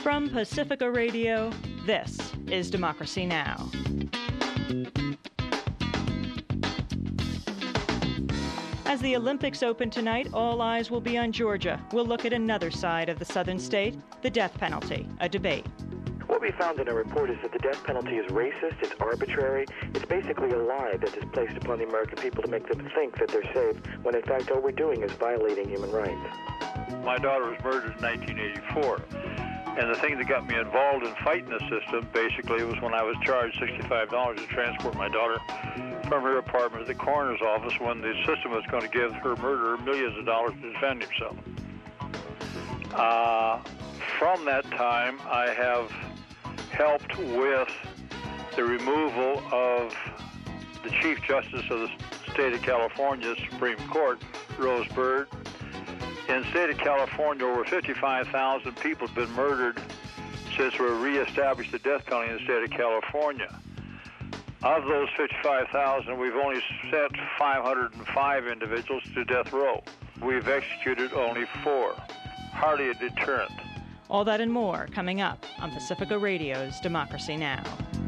From Pacifica Radio, this is Democracy Now! As the Olympics open tonight, all eyes will be on Georgia. We'll look at another side of the southern state, the death penalty, a debate. What we found in our report is that the death penalty is racist, it's arbitrary, it's basically a lie that is placed upon the American people to make them think that they're safe, when in fact all we're doing is violating human rights. My daughter was murdered in 1984, and the thing that got me involved in fighting the system basically was when I was charged $65 to transport my daughter from her apartment to the coroner's office when the system was going to give her murderer millions of dollars to defend himself. From that time, I have helped with the removal of the Chief Justice of the state of California, Supreme Court, Rose Bird. In the state of California, over 55,000 people have been murdered since we reestablished the death penalty in the state of California. Of those 55,000, we've only sent 505 individuals to death row. We've executed only 4. Hardly a deterrent. All that and more coming up on Pacifica Radio's Democracy Now!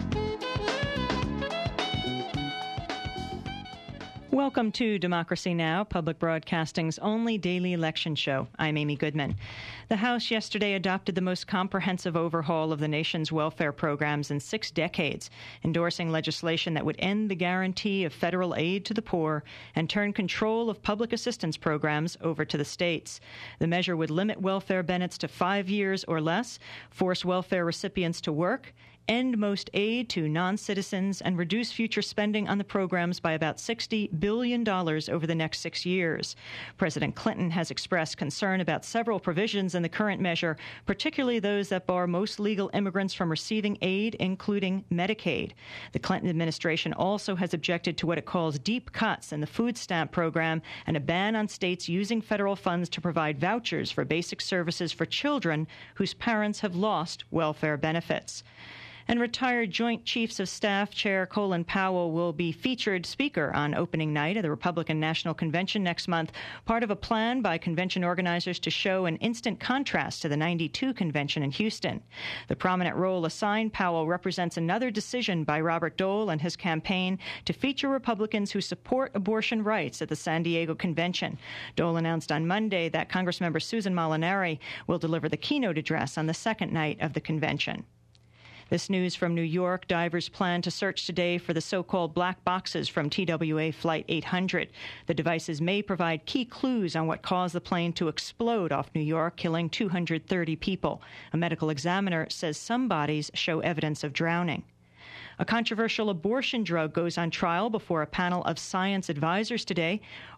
Welcome to Democracy Now!, Public Broadcasting's only daily election show. I'm Amy Goodman. The House yesterday adopted the most comprehensive overhaul of the nation's welfare programs in 6 decades, endorsing legislation that would end the guarantee of federal aid to the poor and turn control of public assistance programs over to the states. The measure would limit welfare benefits to 5 years or less, force welfare recipients to work, end most aid to non-citizens, and reduce future spending on the programs by about $60 billion over the next 6 years. President Clinton has expressed concern about several provisions in the current measure, particularly those that bar most legal immigrants from receiving aid, including Medicaid. The Clinton administration also has objected to what it calls deep cuts in the food stamp program and a ban on states using federal funds to provide vouchers for basic services for children whose parents have lost welfare benefits. And retired Joint Chiefs of Staff Chair Colin Powell will be featured speaker on opening night of the Republican National Convention next month, part of a plan by convention organizers to show an instant contrast to the '92 convention in Houston. The prominent role assigned Powell represents another decision by Robert Dole and his campaign to feature Republicans who support abortion rights at the San Diego convention. Dole announced on Monday that Congressmember Susan Molinari will deliver the keynote address on the second night of the convention. This news from New York: divers plan to search today for the so-called black boxes from TWA Flight 800. The devices may provide key clues on what caused the plane to explode off New York, killing 230 people. A medical examiner says some bodies show evidence of drowning. A controversial abortion drug goes on trial before a panel of science advisors today.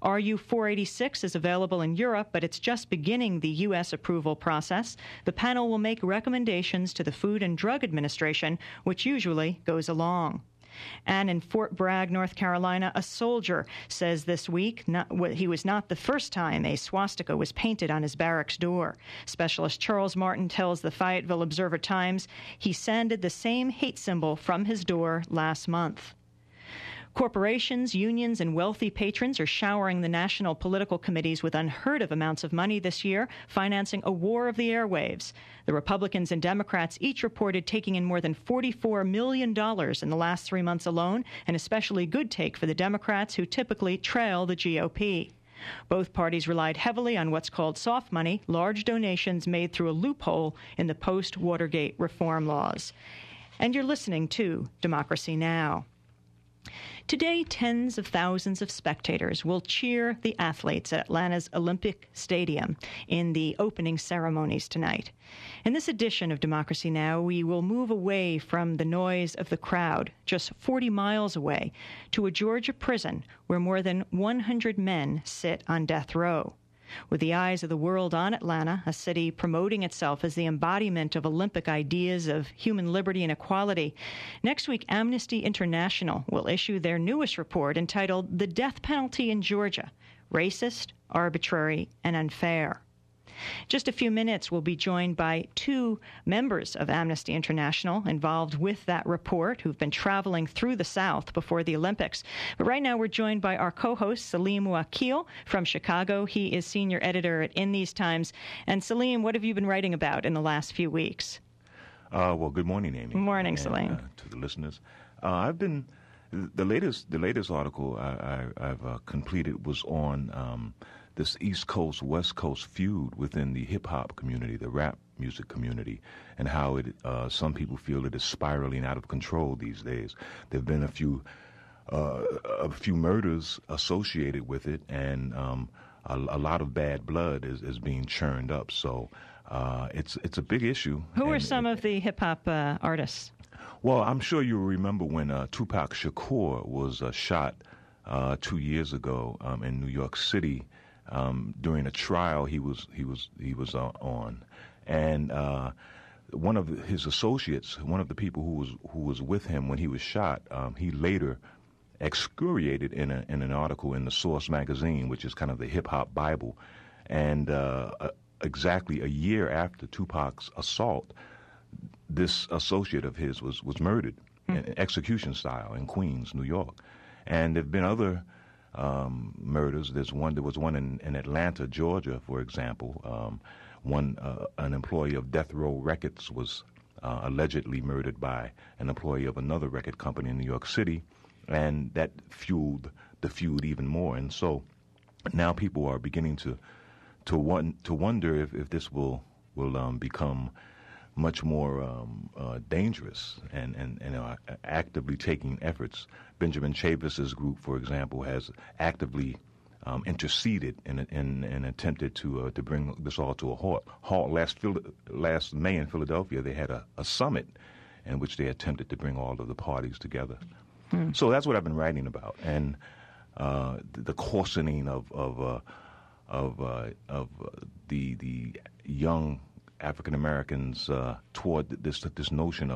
RU-486 is available in Europe, but it's just beginning the U.S. approval process. The panel will make recommendations to the Food and Drug Administration, which usually goes along. And in Fort Bragg, North Carolina, a soldier says this week he was not the first time a swastika was painted on his barracks door. Specialist Charles Martin tells the Fayetteville Observer-Times he sanded the same hate symbol from his door last month. Corporations, unions, and wealthy patrons are showering the national political committees with unheard-of amounts of money this year, financing a war of the airwaves. The Republicans and Democrats each reported taking in more than $44 million in the last 3 months alone, an especially good take for the Democrats, who typically trail the GOP. Both parties relied heavily on what's called soft money, large donations made through a loophole in the post-Watergate reform laws. And you're listening to Democracy Now! Today, tens of thousands of spectators will cheer the athletes at Atlanta's Olympic Stadium in the opening ceremonies tonight. In this edition of Democracy Now!, we will move away from the noise of the crowd, just 40 miles away, to a Georgia prison where more than 100 men sit on death row. With the eyes of the world on Atlanta, a city promoting itself as the embodiment of Olympic ideas of human liberty and equality, next week Amnesty International will issue their newest report entitled The Death Penalty in Georgia: Racist, Arbitrary, and Unfair. Just a few minutes, we'll be joined by 2 members of Amnesty International involved with that report who've been traveling through the South before the Olympics. But right now we're joined by our co-host, Salim Wakil from Chicago. He is senior editor at In These Times. And Salim, what have you been writing about in the last few weeks? Well, good morning, Amy. Good morning, Salim. To the listeners. The latest article I've completed was on this East Coast, West Coast feud within the hip-hop community, the rap music community, and how some people feel it is spiraling out of control these days. There have been a few murders associated with it, and a lot of bad blood is being churned up. So it's a big issue. Who are some of the hip-hop artists? Well, I'm sure you'll remember when Tupac Shakur was shot 2 years ago in New York City during a trial he was on, and one of his associates, one of the people who was with him when he was shot, he later excoriated in an article in the Source magazine, which is kind of the hip hop Bible, and exactly a year after Tupac's assault, this associate of his was murdered, execution style, in Queens, New York. And there have been other murders. There was one in Atlanta, Georgia, for example. An employee of Death Row Records was allegedly murdered by an employee of another record company in New York City, and that fueled the feud even more. And so now people are beginning to wonder if this will become much more dangerous and actively taking efforts. Benjamin Chavis's group, for example, has actively interceded and attempted to bring this all to a halt. Last May in Philadelphia, they had a summit in which they attempted to bring all of the parties together. So that's what I've been writing about, and the coarsening of the young African Americans toward this notion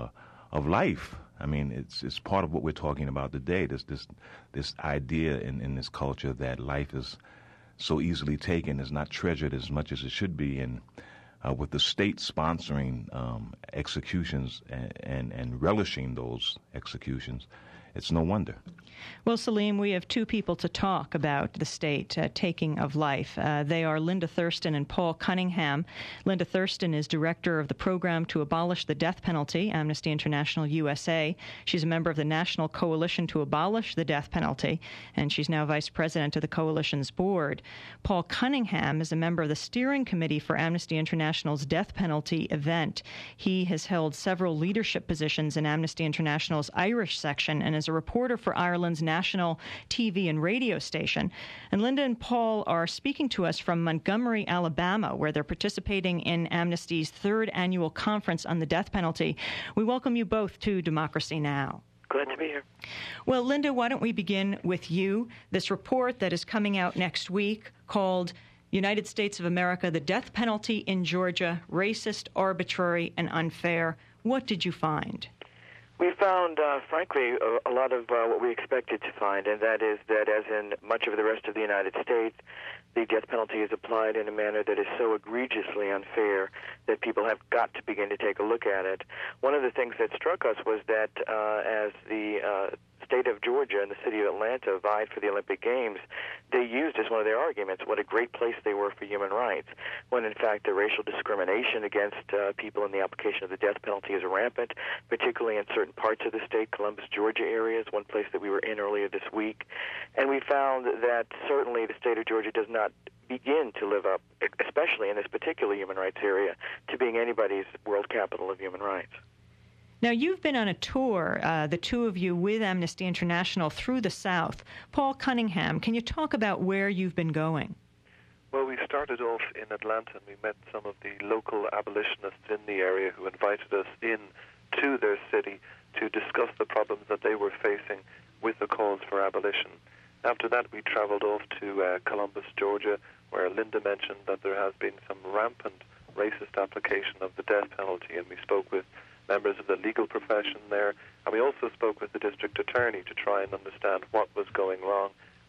of life. I mean, it's part of what we're talking about today. This idea in this culture that life is so easily taken, is not treasured as much as it should be, and with the state sponsoring executions and relishing those executions, it's no wonder. Well, Salim, we have two people to talk about the state taking of life. They are Linda Thurston and Paul Cunningham. Linda Thurston is director of the program to abolish the death penalty, Amnesty International USA. She's a member of the National Coalition to Abolish the Death Penalty, and she's now vice president of the coalition's board. Paul Cunningham is a member of the steering committee for Amnesty International's death penalty event. He has held several leadership positions in Amnesty International's Irish section and is a reporter for Ireland's national TV and radio station. And Linda and Paul are speaking to us from Montgomery, Alabama, where they're participating in Amnesty's third annual conference on the death penalty. We welcome you both to Democracy Now! Glad to be here. Well, Linda, why don't we begin with you? This report that is coming out next week called United States of America, the Death Penalty in Georgia, Racist, Arbitrary, and Unfair. What did you find? We found, frankly, a lot of what we expected to find, and that is that, as in much of the rest of the United States, the death penalty is applied in a manner that is so egregiously unfair that people have got to begin to take a look at it. One of the things that struck us was that as the state of Georgia and the city of Atlanta vied for the Olympic Games, they used as one of their arguments what a great place they were for human rights, when in fact the racial discrimination against people in the application of the death penalty is rampant, particularly in certain parts of the state. Columbus, Georgia area is one place that we were in earlier this week. And we found that certainly the state of Georgia does not begin to live up, especially in this particular human rights area, to being anybody's world capital of human rights. Now, you've been on a tour, the two of you, with Amnesty International through the South. Paul Cunningham, can you talk about where you've been going? Well, we started off in Atlanta, and we met some of the local abolitionists in the area who invited us in to their city to discuss the problems that they were facing with the cause for abolition. After that, we traveled off to Columbus, Georgia, where Linda mentioned that there has been some rampant racist application of the death penalty, and we spoke with members of the legal profession there, and we also spoke with the district attorney to try and understand what was going wrong.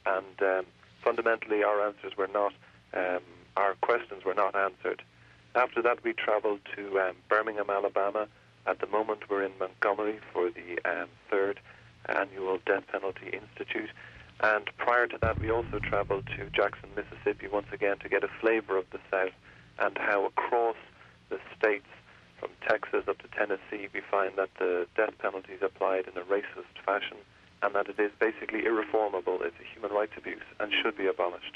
And fundamentally, our questions were not answered. After that, we traveled to Birmingham, Alabama. At the moment, we're in Montgomery for the third annual Death Penalty Institute. And prior to that, we also traveled to Jackson, Mississippi, once again to get a flavor of the South and how across the states, from Texas up to Tennessee, we find that the death penalty is applied in a racist fashion, and that it is basically irreformable. It's a human rights abuse and should be abolished.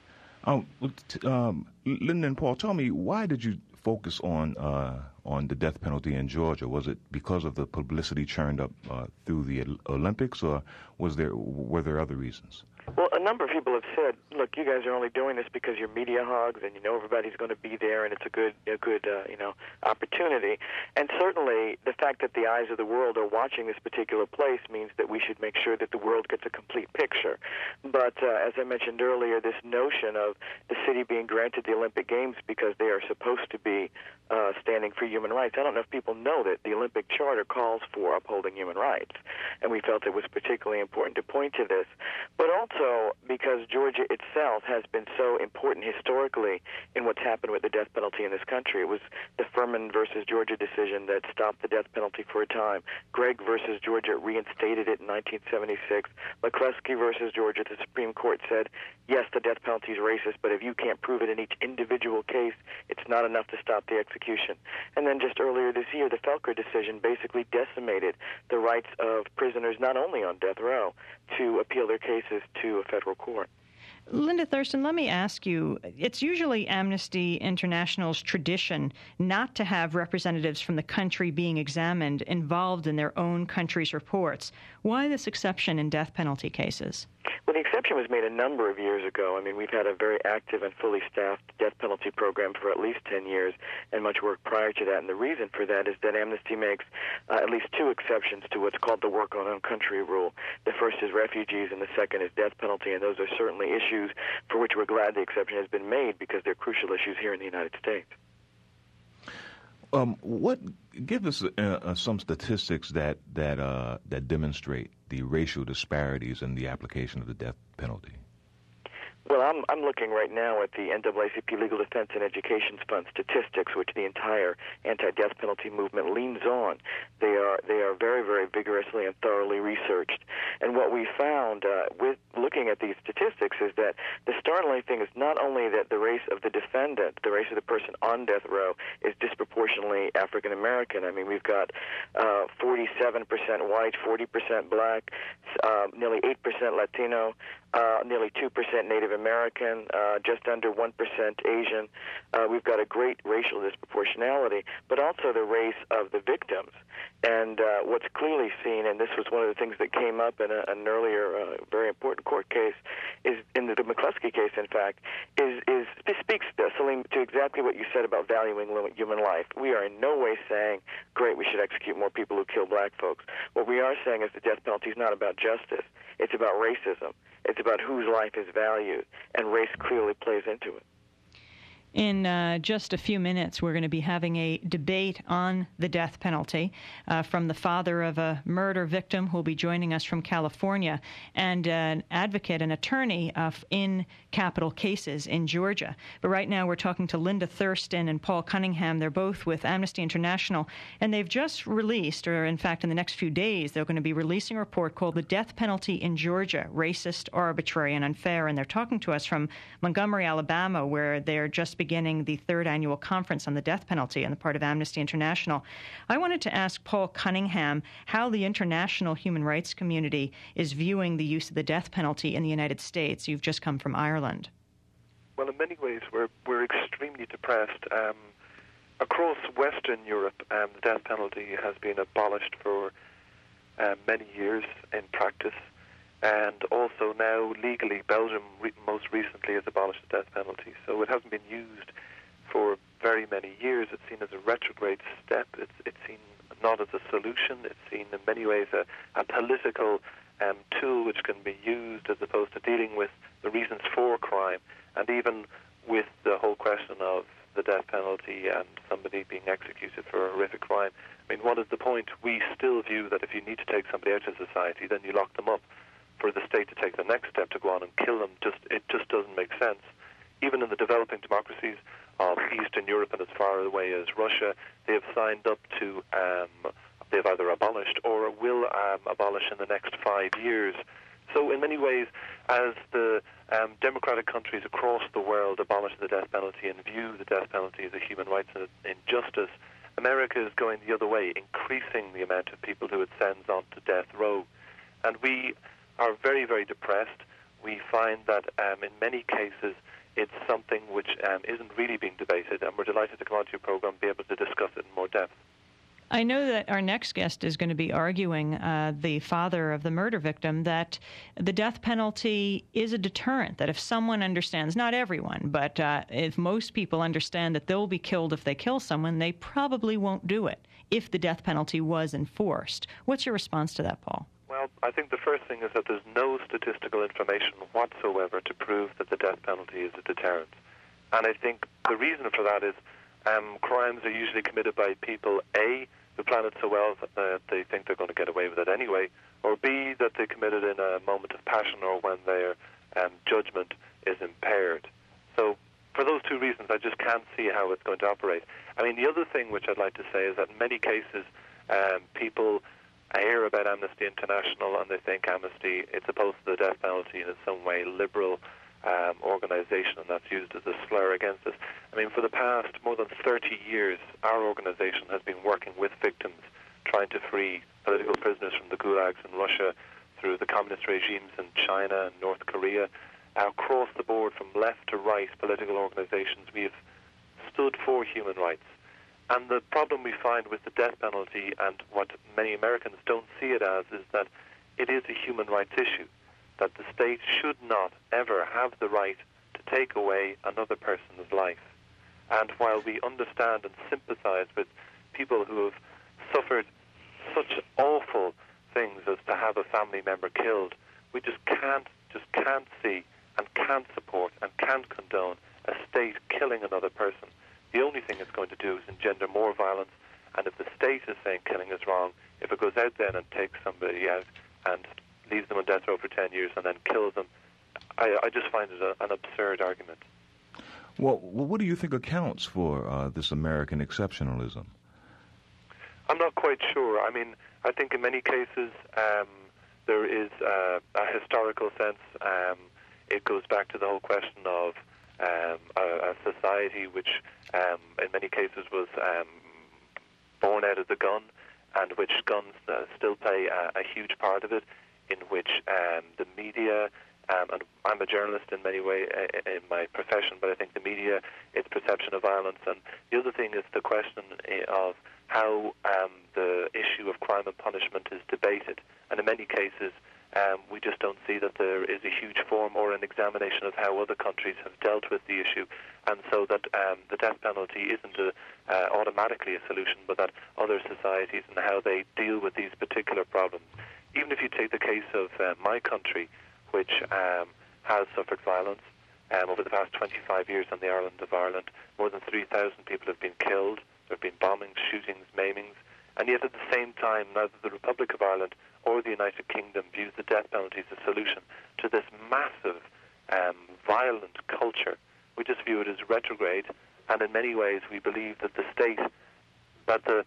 Linda and Paul, tell me, why did you focus on the death penalty in Georgia? Was it because of the publicity churned up through the Olympics, or were there other reasons? Well, a number of people have said, look, you guys are only doing this because you're media hogs and you know everybody's going to be there and it's a good opportunity. And certainly the fact that the eyes of the world are watching this particular place means that we should make sure that the world gets a complete picture. But as I mentioned earlier, this notion of the city being granted the Olympic Games because they are supposed to be standing for human rights, I don't know if people know that the Olympic Charter calls for upholding human rights. And we felt it was particularly important to point to this. But also because Georgia itself has been so important historically in what's happened with the death penalty in this country. It was the Furman versus Georgia decision that stopped the death penalty for a time. Gregg versus Georgia reinstated it in 1976. McCluskey versus Georgia, the Supreme Court said, yes, the death penalty is racist, but if you can't prove it in each individual case, it's not enough to stop the execution. And then just earlier this year, the Felker decision basically decimated the rights of prisoners, not only on death row, to appeal their cases to a federal court. Linda Thurston, let me ask you, it's usually Amnesty International's tradition not to have representatives from the country being examined involved in their own country's reports. Why this exception in death penalty cases? Well, the exception was made a number of years ago. I mean, we've had a very active and fully staffed death penalty program for at least 10 years and much work prior to that. And the reason for that is that Amnesty makes at least two exceptions to what's called the work on own country rule. The first is refugees and the second is death penalty, and those are certainly issues for which we're glad the exception has been made because they're crucial issues here in the United States. Give us some statistics that demonstrate the racial disparities in the application of the death penalty. Well, I'm looking right now at the NAACP Legal Defense and Education Fund statistics, which the entire anti-death penalty movement leans on. They are very, very vigorously and thoroughly researched. And what we found with looking at these statistics is that the startling thing is not only that the race of the defendant, the race of the person on death row, is disproportionately African American. I mean, we've got 47% white, 40% black, nearly 8% Latino, nearly 2% Native American, just under 1% Asian. We've got a great racial disproportionality, but also the race of the victims. And what's clearly seen, and this was one of the things that came up in an earlier very important court case, is in the McCluskey case, in fact, this speaks, Salim, to exactly what you said about valuing human life. We are in no way saying, great, we should execute more people who kill black folks. What we are saying is the death penalty is not about justice. It's about racism. It's about whose life is valued, and race clearly plays into it. In just a few minutes, we're going to be having a debate on the death penalty from the father of a murder victim who will be joining us from California, and an advocate, an attorney in capital cases in Georgia. But right now we're talking to Linda Thurston and Paul Cunningham. They're both with Amnesty International, and they've just released, or in fact in the next few days, they're going to be releasing a report called The Death Penalty in Georgia, Racist, Arbitrary, and Unfair. And they're talking to us from Montgomery, Alabama, where they're just beginning the third annual conference on the death penalty on the part of Amnesty International. I wanted to ask Paul Cunningham how the international human rights community is viewing the use of the death penalty in the United States. You've just come from Ireland. Well, in many ways, we're extremely depressed. Across Western Europe, the death penalty has been abolished for many years in practice. And also now, legally, Belgium most recently has abolished the death penalty. So it hasn't been used for very many years. It's seen as a retrograde step. It's seen not as a solution. It's seen in many ways a political tool which can be used as opposed to dealing with the reasons for crime. And even with the whole question of the death penalty and somebody being executed for a horrific crime, I mean, what is the point? We still view that if you need to take somebody out of society, then you lock them up. For the state to take the next step to go on and kill them, it just doesn't make sense. Even in the developing democracies of Eastern Europe and as far away as Russia, they have signed up to, they've either abolished or will abolish in the next 5 years. So in many ways, as the democratic countries across the world abolish the death penalty and view the death penalty as a human rights injustice, America is going the other way, increasing the amount of people who it sends on to death row. And we are very, very depressed. We find that in many cases it's something which isn't really being debated, and we're delighted to come onto your program and be able to discuss it in more depth. I know that our next guest is going to be arguing, the father of the murder victim, that the death penalty is a deterrent, that if someone understands, not everyone, but if most people understand that they'll be killed if they kill someone, they probably won't do it if the death penalty was enforced. What's your response to that, Paul? Well, I think the first thing is that there's no statistical information whatsoever to prove that the death penalty is a deterrent. And I think the reason for that is crimes are usually committed by people, A, who plan it so well that they think they're going to get away with it anyway, or B, that they commit it in a moment of passion or when their judgment is impaired. So for those two reasons, I just can't see how it's going to operate. I mean, the other thing which I'd like to say is that in many cases, people hear about Amnesty International and they think Amnesty, it's opposed to the death penalty and in some way liberal organization, and that's used as a slur against us. I mean, for the past more than 30 years, our organization has been working with victims, trying to free political prisoners from the gulags in Russia, through the communist regimes in China and North Korea. Across the board, from left to right political organizations, we have stood for human rights. And the problem we find with the death penalty, and what many Americans don't see it as, is that it is a human rights issue, that the state should not ever have the right to take away another person's life. And while we understand and sympathize with people who have suffered such awful things as to have a family member killed, we just can't see and can't support and can't condone a state killing another person. The only thing it's going to do is engender more violence, and if the state is saying killing is wrong, if it goes out then and takes somebody out and leaves them on death row for 10 years and then kills them, I just find it an absurd argument. Well, what do you think accounts for this American exceptionalism? I'm not quite sure. I mean, I think in many cases there is a historical sense. It goes back to the whole question of a society which in many cases was born out of the gun, and which guns still play a huge part of it, in which the media, and I'm a journalist in many ways in my profession, but I think the media, its perception of violence, and the other thing is the question of how the issue of crime and punishment is debated. And in many cases, we just don't see that there is a huge form or an examination of how other countries have dealt with the issue, and so that the death penalty isn't automatically a solution, but that other societies and how they deal with these particular problems. Even if you take the case of my country, which has suffered violence over the past 25 years on the island of Ireland, more than 3,000 people have been killed. There have been bombings, shootings, maimings, and yet at the same time, neither the Republic of Ireland or the United Kingdom views the death penalty as a solution to this massive, violent culture. We just view it as retrograde, and in many ways we believe that the state, that the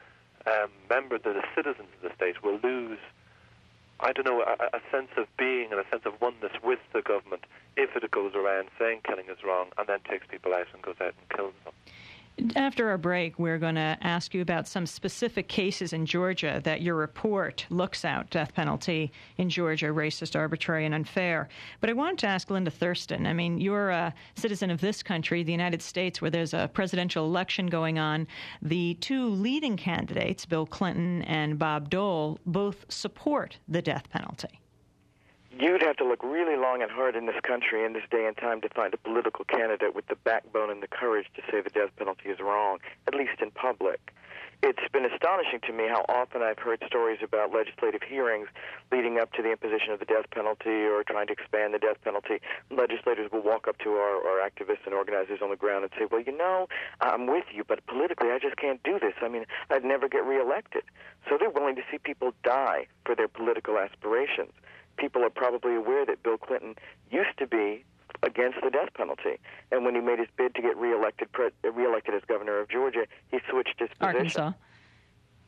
citizens of the state will lose, I don't know, a sense of being and a sense of oneness with the government if it goes around saying killing is wrong and then takes people out and goes out and kills them. After our break, we're going to ask you about some specific cases in Georgia that your report looks at. Death penalty in Georgia, racist, arbitrary, and unfair. But I wanted to ask Linda Thurston. I mean, you're a citizen of this country, the United States, where there's a presidential election going on. The two leading candidates, Bill Clinton and Bob Dole, both support the death penalty. You'd have to look really long and hard in this country in this day and time to find a political candidate with the backbone and the courage to say the death penalty is wrong, at least in public. It's been astonishing to me how often I've heard stories about legislative hearings leading up to the imposition of the death penalty or trying to expand the death penalty. Legislators will walk up to our activists and organizers on the ground and say, well, you know, I'm with you, but politically I just can't do this. I mean, I'd never get reelected. So they're willing to see people die for their political aspirations. People are probably aware that Bill Clinton used to be against the death penalty, and when he made his bid to get reelected as governor of Georgia, he switched his position. Arkansas.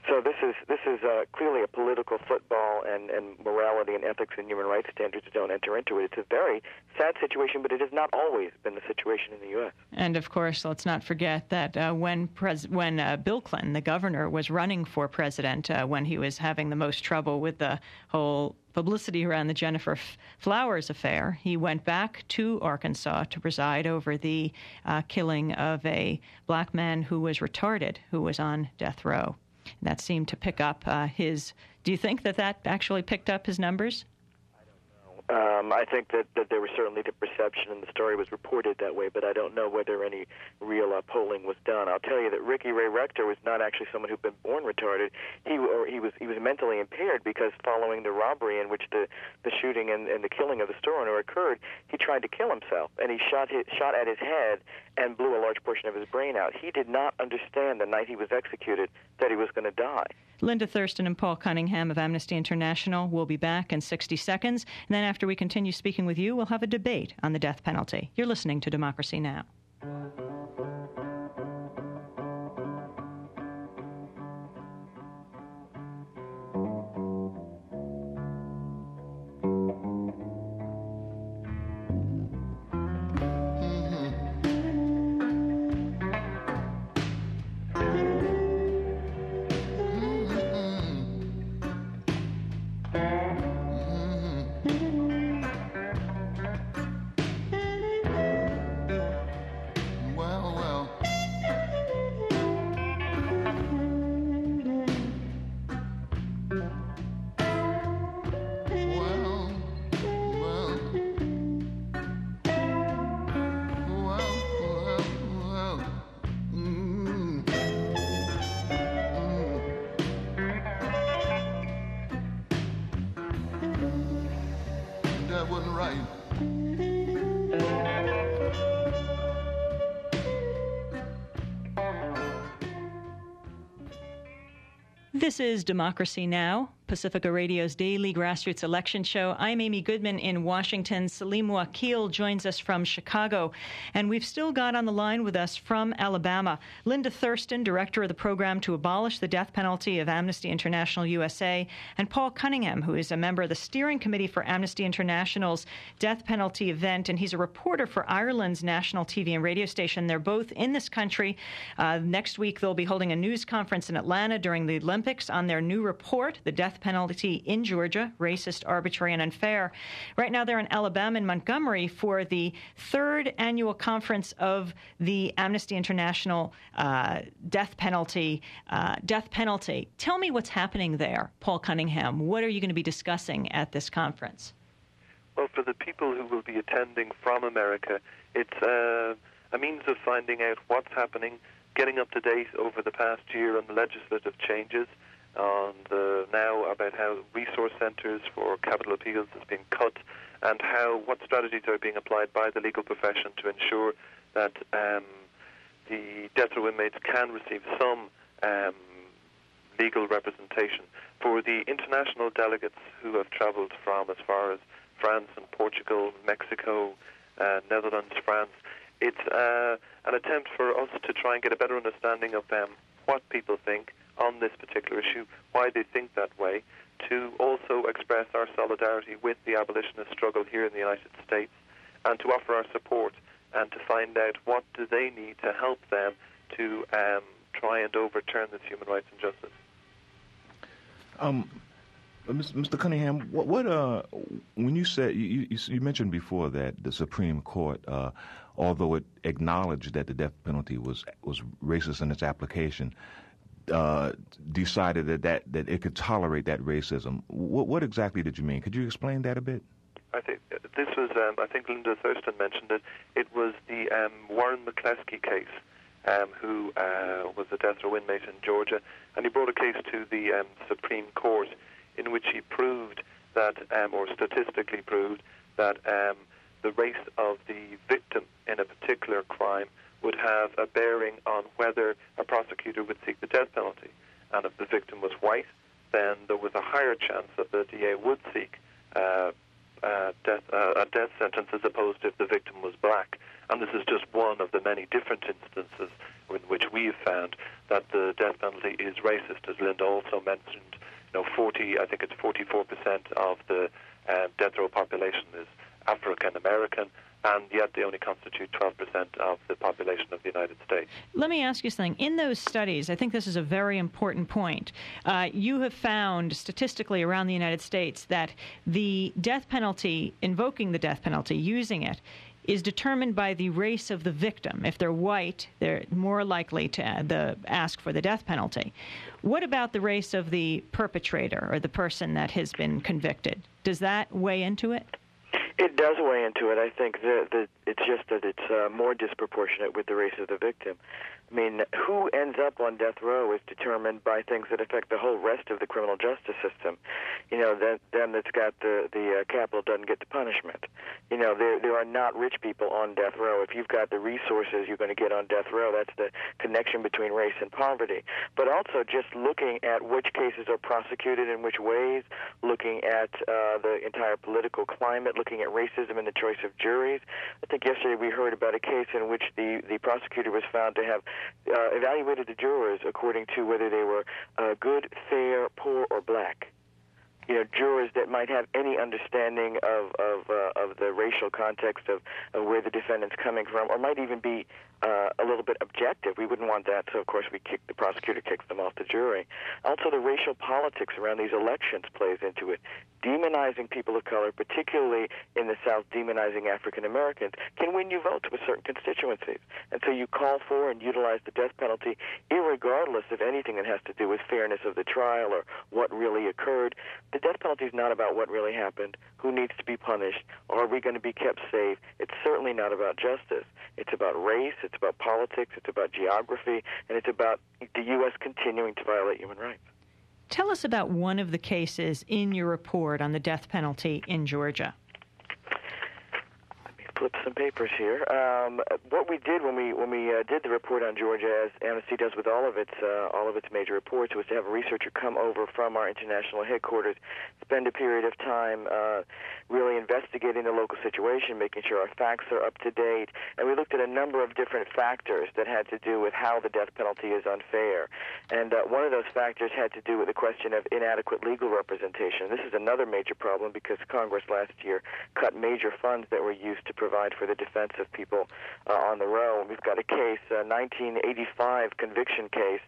So this is clearly a political football, and morality and ethics and human rights standards don't enter into it. It's a very sad situation, but it has not always been the situation in the U.S. And of course, let's not forget that when Bill Clinton, the governor, was running for president, when he was having the most trouble with the whole publicity around the Gennifer Flowers affair, he went back to Arkansas to preside over the killing of a black man who was retarded, who was on death row. That seemed to pick up his... Do you think that actually picked up his numbers? I think that there was certainly the perception, and the story was reported that way, but I don't know whether any real polling was done. I'll tell you that Ricky Ray Rector was not actually someone who'd been born retarded. He was mentally impaired because following the robbery in which the shooting and the killing of the store owner occurred, he tried to kill himself, and he shot at his head and blew a large portion of his brain out. He did not understand the night he was executed that he was going to die. Linda Thurston and Paul Cunningham of Amnesty International will be back in 60 seconds. And then after we continue speaking with you, we'll have a debate on the death penalty. You're listening to Democracy Now! That wasn't right. This is Democracy Now!, Pacifica Radio's daily grassroots election show. I'm Amy Goodman in Washington. Salim Wakil joins us from Chicago. And we've still got on the line with us from Alabama, Linda Thurston, director of the program to abolish the death penalty of Amnesty International USA, and Paul Cunningham, who is a member of the steering committee for Amnesty International's death penalty event, and he's a reporter for Ireland's national TV and radio station. They're both in this country. Next week, they'll be holding a news conference in Atlanta during the Olympics on their new report, The Death Penalty in Georgia, Racist, Arbitrary, and Unfair. Right now, they're in Alabama and Montgomery for the third annual conference of the Amnesty International death penalty. Tell me what's happening there, Paul Cunningham. What are you going to be discussing at this conference? Well, for the people who will be attending from America, it's a means of finding out what's happening, getting up to date over the past year on the legislative changes, on now about how resource centers for capital appeals has been cut, and what strategies are being applied by the legal profession to ensure that the death row inmates can receive some legal representation. For the international delegates who have traveled from as far as France and Portugal, Mexico, Netherlands, France, it's an attempt for us to try and get a better understanding of what people think on this particular issue, why they think that way, to also express our solidarity with the abolitionist struggle here in the United States, and to offer our support and to find out what do they need to help them to try and overturn this human rights injustice. Mr. Cunningham, what when you said you mentioned before that the Supreme Court, although it acknowledged that the death penalty was racist in its application, decided that it could tolerate that racism. What exactly did you mean? Could you explain that a bit? I think this was, I think Linda Thurston mentioned it. It was the Warren McCleskey case, who was a death row inmate in Georgia, and he brought a case to the Supreme Court in which he proved that, or statistically proved, that the race of the victim in a particular crime would have a bearing on whether a prosecutor would seek the death penalty. And if the victim was white, then there was a higher chance that the DA would seek a death sentence as opposed to if the victim was black. And this is just one of the many different instances in which we've found that the death penalty is racist. As Linda also mentioned, 44% of the death row population is African American, and yet they only constitute 12% of the population of the United States. Let me ask you something. In those studies, I think this is a very important point. You have found statistically around the United States that the death penalty, invoking the death penalty, using it, is determined by the race of the victim. If they're white, they're more likely to ask for the death penalty. What about the race of the perpetrator or the person that has been convicted? Does that weigh into it? It does weigh into it. I think that it's just that it's more disproportionate with the race of the victim. I mean, who ends up on death row is determined by things that affect the whole rest of the criminal justice system. Them that's got the capital doesn't get the punishment. There are not rich people on death row. If you've got the resources, you're going to get on death row. That's the connection between race and poverty. But also just looking at which cases are prosecuted in which ways, looking at the entire political climate, looking at racism in the choice of juries. I think yesterday we heard about a case in which the prosecutor was found to have evaluated the jurors according to whether they were good, fair, poor, or black. Jurors that might have any understanding of the racial context of where the defendant's coming from, or might even be a little bit objective. We wouldn't want that, so of course the prosecutor kicks them off the jury. Also, the racial politics around these elections plays into it. Demonizing people of color, particularly in the South, demonizing African Americans, can win you votes with certain constituencies. And so you call for and utilize the death penalty irregardless of anything that has to do with fairness of the trial or what really occurred. The death penalty is not about what really happened, who needs to be punished, or are we going to be kept safe. It's certainly not about justice. It's about race, it's about politics, it's about geography, and it's about the U.S. continuing to violate human rights. Tell us about one of the cases in your report on the death penalty in Georgia. Let me flip some papers here. What we did when we did the report on Georgia, as Amnesty does with all of its major reports, was to have a researcher come over from our international headquarters, spend a period of time really investigating the local situation, making sure our facts are up to date, and we looked at a number of different factors that had to do with how the death penalty is unfair. And one of those factors had to do with the question of inadequate legal representation. This is another major problem because Congress last year cut major funds that were used to provide for the defense of people on the row. We've got a case, a 1985 conviction case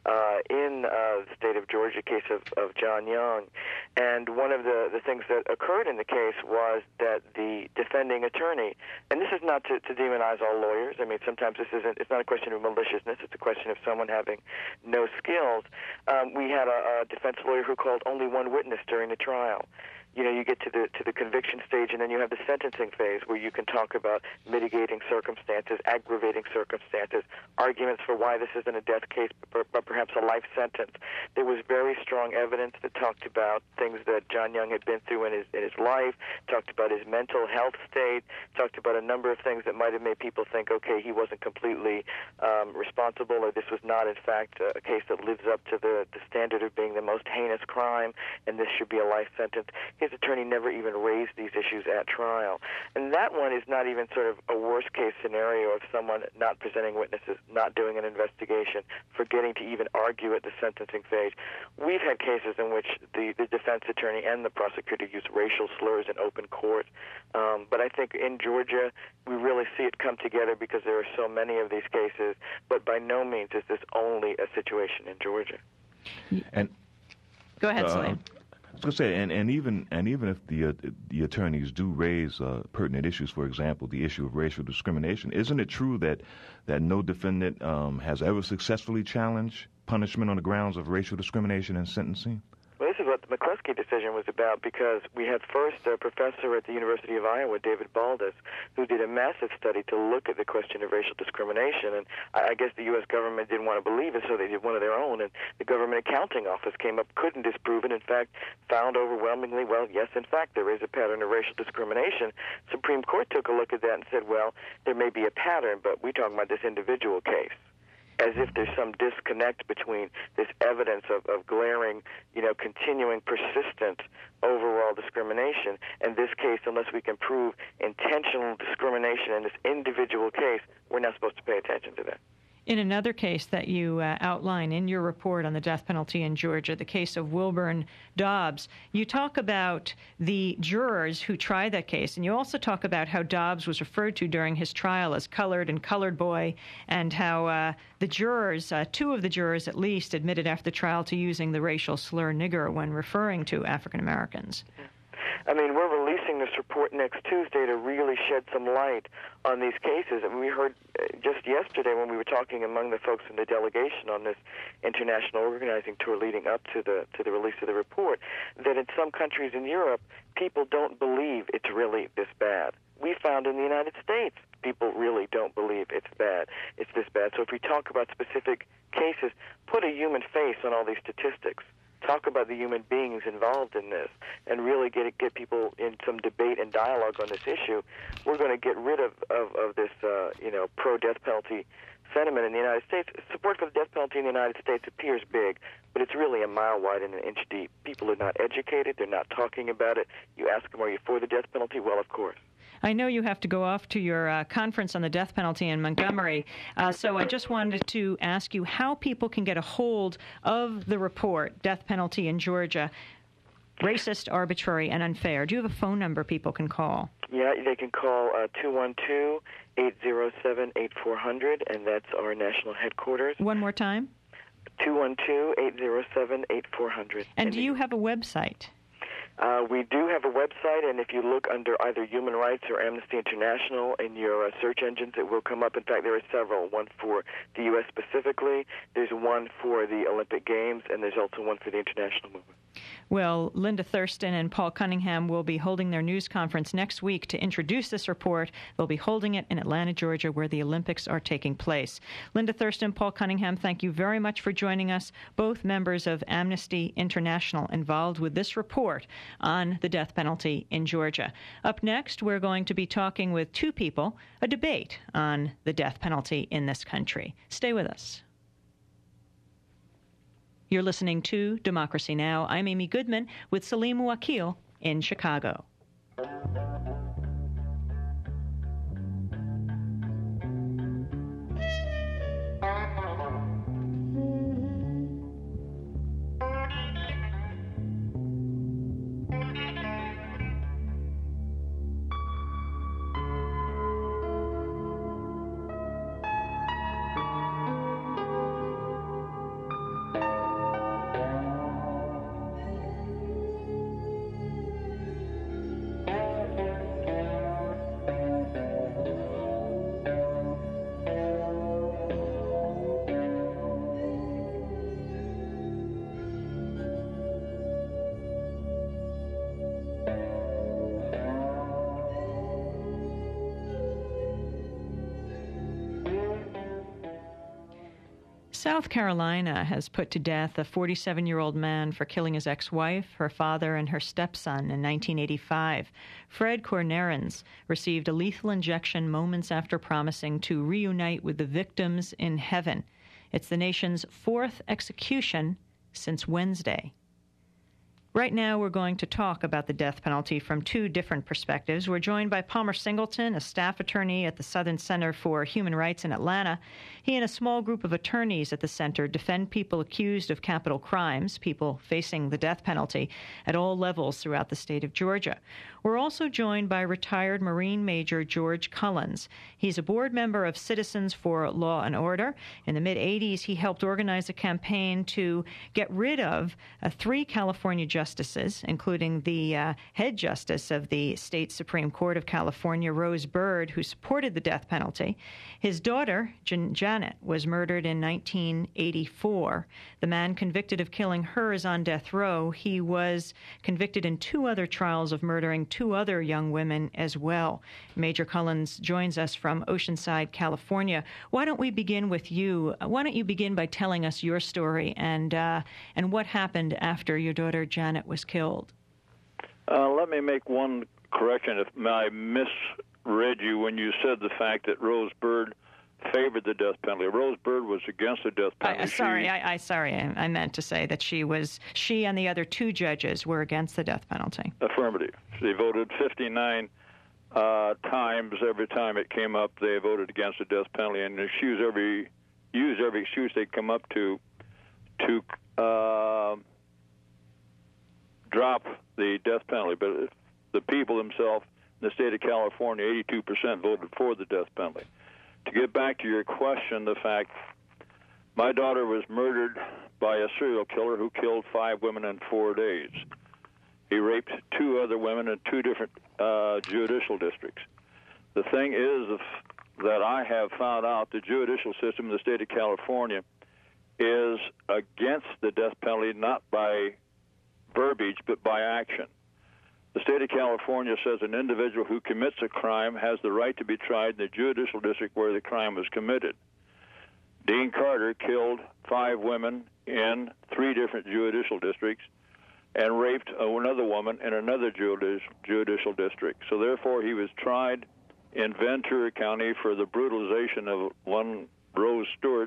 in the state of Georgia, case of John Young. And one of the things that occurred in the case was that the defending attorney, and this is not to demonize all lawyers. I mean, sometimes it's not a question of maliciousness. It's a question of someone having no skills. We had a defense lawyer who called only one witness during the trial. You get to the conviction stage, and then you have the sentencing phase where you can talk about mitigating circumstances, aggravating circumstances, arguments for why this isn't a death case, but perhaps a life sentence. There was very strong evidence that talked about things that John Young had been through in his life, talked about his mental health state, talked about a number of things that might have made people think, okay, he wasn't completely responsible, or this was not, in fact, a case that lives up to the standard of being the most heinous crime, and this should be a life sentence. His attorney never even raised these issues at trial. And that one is not even sort of a worst-case scenario of someone not presenting witnesses, not doing an investigation, forgetting to even argue at the sentencing phase. We've had cases in which the defense attorney and the prosecutor use racial slurs in open court. But I think in Georgia, we really see it come together because there are so many of these cases. But by no means is this only a situation in Georgia. And go ahead, Salim. I was going to say, and even if the attorneys do raise pertinent issues, for example, the issue of racial discrimination, isn't it true that no defendant has ever successfully challenged punishment on the grounds of racial discrimination in sentencing? Well, this is what the McCluskey decision was about, because we had first a professor at the University of Iowa, David Baldus, who did a massive study to look at the question of racial discrimination. And I guess the U.S. government didn't want to believe it, so they did one of their own. And the Government Accounting Office came up, couldn't disprove it. In fact, found overwhelmingly, well, yes, in fact, there is a pattern of racial discrimination. Supreme Court took a look at that and said, well, there may be a pattern, but we're talking about this individual case. as if there's some disconnect between this evidence of glaring, continuing, persistent overall discrimination and this case. Unless we can prove intentional discrimination in this individual case, we're not supposed to pay attention to that. In another case that you outline in your report on the death penalty in Georgia, the case of Wilburn Dobbs, you talk about the jurors who tried that case, and you also talk about how Dobbs was referred to during his trial as colored and colored boy, and how the jurors, two of the jurors at least, admitted after the trial to using the racial slur nigger when referring to African Americans. I mean, we're releasing this report next Tuesday to really shed some light on these cases. And we heard just yesterday when we were talking among the folks in the delegation on this international organizing tour leading up to the release of the report, that in some countries in Europe, people don't believe it's really this bad. We found in the United States, people really don't believe it's this bad. So if we talk about specific cases, put a human face on all these statistics. Talk about the human beings involved in this, and really get people in some debate and dialogue on this issue. We're going to get rid of this, pro-death penalty sentiment in the United States. Support for the death penalty in the United States appears big, but it's really a mile wide and an inch deep. People are not educated. They're not talking about it. You ask them, are you for the death penalty? Well, of course. I know you have to go off to your conference on the death penalty in Montgomery, so I just wanted to ask you how people can get a hold of the report, Death Penalty in Georgia, Racist, Arbitrary, and Unfair. Do you have a phone number people can call? Yeah, they can call 212-807-8400, and that's our national headquarters. One more time? 212-807-8400. And do you have a website? We do have a website, and if you look under either Human Rights or Amnesty International in your search engines, it will come up. In fact, there are several. One for the U.S. specifically, there's one for the Olympic Games, and there's also one for the international movement. Well, Linda Thurston and Paul Cunningham will be holding their news conference next week to introduce this report. They'll be holding it in Atlanta, Georgia, where the Olympics are taking place. Linda Thurston, Paul Cunningham, thank you very much for joining us, both members of Amnesty International involved with this report on the death penalty in Georgia. Up next, we're going to be talking with two people, a debate on the death penalty in this country. Stay with us. You're listening to Democracy Now! I'm Amy Goodman with Salim Wakil in Chicago. South Carolina has put to death a 47-year-old man for killing his ex-wife, her father, and her stepson in 1985. Fred Cornerans received a lethal injection moments after promising to reunite with the victims in heaven. It's the nation's fourth execution since Wednesday. Right now, we're going to talk about the death penalty from two different perspectives. We're joined by Palmer Singleton, a staff attorney at the Southern Center for Human Rights in Atlanta. He and a small group of attorneys at the center defend people accused of capital crimes, people facing the death penalty, at all levels throughout the state of Georgia. We're also joined by retired Marine Major George Cullens. He's a board member of Citizens for Law and Order. In the mid-'80s, he helped organize a campaign to get rid of 3 California justices, including the head justice of the state Supreme Court of California, Rose Bird, who supported the death penalty. His daughter, Janet, was murdered in 1984. The man convicted of killing her is on death row. He was convicted in 2 other trials of murdering 2 other young women as well. Major Cullens joins us from Oceanside, California. Why don't we begin with you? Why don't you begin by telling us your story and what happened after your daughter Janet was killed? Let me make one correction. If I misread you when you said the fact that Rose Bird favored the death penalty. Rose Bird was against the death penalty. I meant to say that she and the other two judges were against the death penalty. Affirmative. They voted 59 times every time it came up. They voted against the death penalty, and used every excuse they come up to drop the death penalty. But the people themselves in the state of California, 82% voted for the death penalty. To get back to your question, the fact my daughter was murdered by a serial killer who killed 5 women in 4 days. He raped 2 other women in 2 different judicial districts. The thing is that I have found out the judicial system in the state of California is against the death penalty, not by verbiage, but by action. The state of California says an individual who commits a crime has the right to be tried in the judicial district where the crime was committed. Dean Carter killed 5 women in 3 different judicial districts and raped another woman in another judicial district. So therefore, he was tried in Ventura County for the brutalization of one Rose Stewart.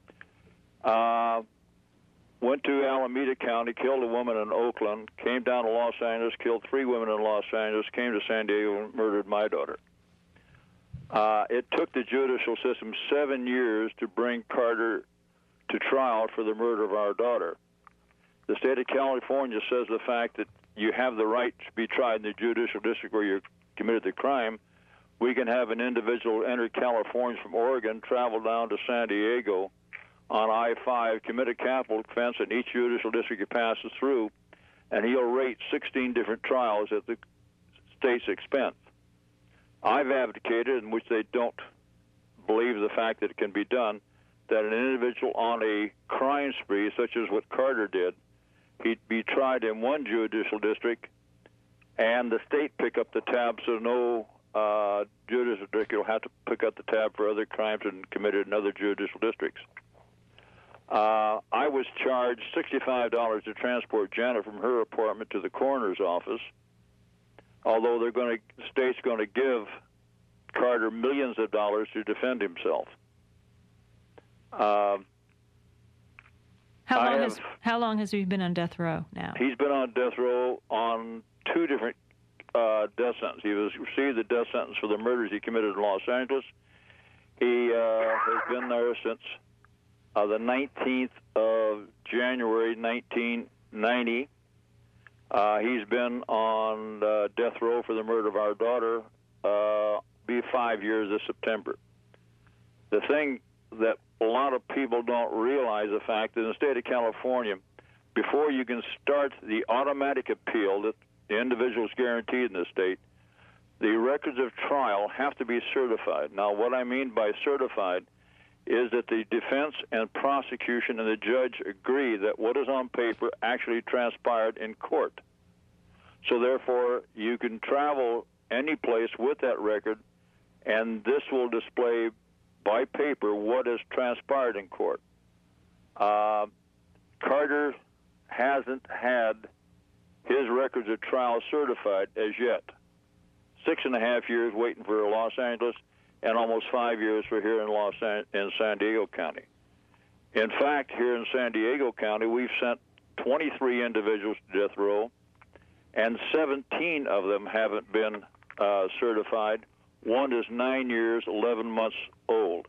Went to Alameda County, killed a woman in Oakland, came down to Los Angeles, killed 3 women in Los Angeles, came to San Diego and murdered my daughter. It took the judicial system 7 years to bring Carter to trial for the murder of our daughter. The state of California says the fact that you have the right to be tried in the judicial district where you committed the crime. We can have an individual enter California from Oregon, travel down to San Diego on I-5, commit a capital offense in each judicial district he passes through, and he'll rate 16 different trials at the state's expense. I've advocated, in which they don't believe the fact that it can be done, that an individual on a crime spree, such as what Carter did, he'd be tried in one judicial district, and the state pick up the tab, so no judicial district will have to pick up the tab for other crimes and committed in other judicial districts. I was charged $65 to transport Janet from her apartment to the coroner's office, although the state's going to give Carter millions of dollars to defend himself. How long has he been on death row now? He's been on death row on 2 different death sentences. He received the death sentence for the murders he committed in Los Angeles. He has been there since the 19th of January, 1990. He's been on death row for the murder of our daughter. Be 5 years this September. The thing that a lot of people don't realize, the fact that in the state of California, before you can start the automatic appeal that the individual is guaranteed in the state, the records of trial have to be certified. Now, what I mean by certified is that the defense and prosecution and the judge agree that what is on paper actually transpired in court. So therefore, you can travel any place with that record, and this will display by paper what has transpired in court. Carter hasn't had his records of trial certified as yet. 6.5 years waiting for Los Angeles, and almost 5 years for here in San Diego County. In fact, here in San Diego County, we've sent 23 individuals to death row, and 17 of them haven't been certified. One is 9 years, 11 months old.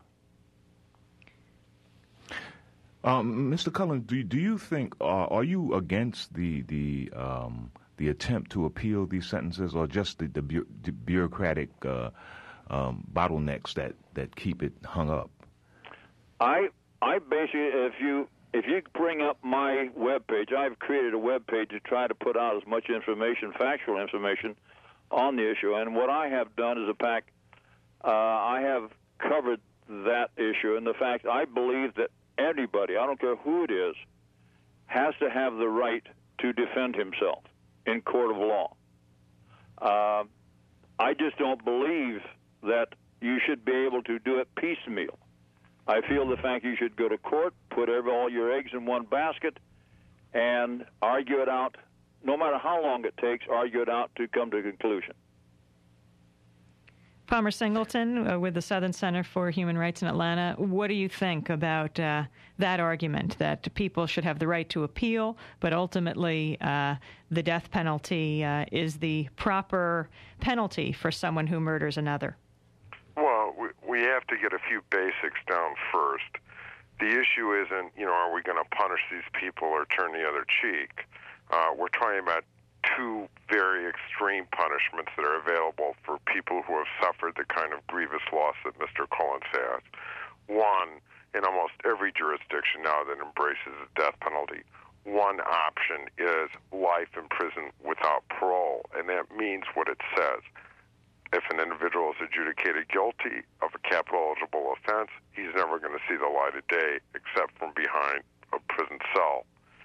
Mr. Cullen, do you think, are you against the attempt to appeal these sentences, or just the bureaucratic bottlenecks that keep it hung up? I basically, if you bring up my webpage, I've created a webpage to try to put out as much information, factual information, on the issue. And what I have done is I have covered that issue, and the fact I believe that anybody, I don't care who it is, has to have the right to defend himself in court of law. I just don't believe that you should be able to do it piecemeal. I feel the fact you should go to court, put all your eggs in one basket, and argue it out, no matter how long it takes, argue it out to come to a conclusion. Palmer Singleton with the Southern Center for Human Rights in Atlanta. What do you think about that argument that people should have the right to appeal, but ultimately the death penalty is the proper penalty for someone who murders another? Well, we have to get a few basics down first. The issue isn't, are we going to punish these people or turn the other cheek? We're talking about two very extreme punishments that are available for people who have suffered the kind of grievous loss that Mr. Collins has. One, in almost every jurisdiction now that embraces the death penalty, one option is life in prison without parole, and that means what it says. If an individual is adjudicated guilty of a capital-eligible offense, he's never going to see the light of day except from behind a prison cell.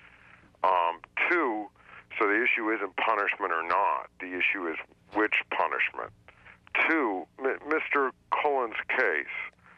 Two, so the issue isn't punishment or not. The issue is which punishment. Two, Mr. Cullen's case